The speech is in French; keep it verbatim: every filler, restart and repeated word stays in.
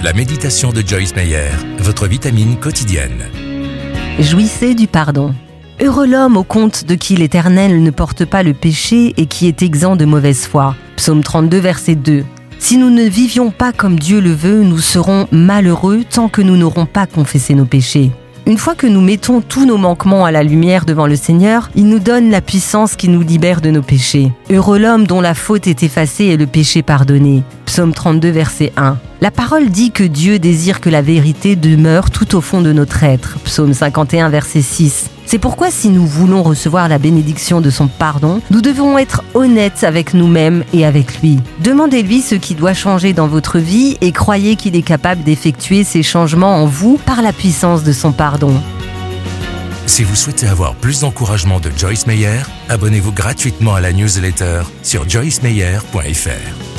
La méditation de Joyce Meyer, votre vitamine quotidienne. Jouissez du pardon. Heureux l'homme au compte de qui l'Éternel ne porte pas le péché et qui est exempt de mauvaise foi. Psaume trente-deux, verset deux. Si nous ne vivions pas comme Dieu le veut, nous serons malheureux tant que nous n'aurons pas confessé nos péchés. Une fois que nous mettons tous nos manquements à la lumière devant le Seigneur, il nous donne la puissance qui nous libère de nos péchés. Heureux l'homme dont la faute est effacée et le péché pardonné. Psaume trente-deux, verset un. La parole dit que Dieu désire que la vérité demeure tout au fond de notre être. Psaume cinquante et un, verset six. C'est pourquoi si nous voulons recevoir la bénédiction de son pardon, nous devons être honnêtes avec nous-mêmes et avec lui. Demandez-lui ce qui doit changer dans votre vie et croyez qu'il est capable d'effectuer ces changements en vous par la puissance de son pardon. Si vous souhaitez avoir plus d'encouragement de Joyce Meyer, abonnez-vous gratuitement à la newsletter sur joyce meyer point f r.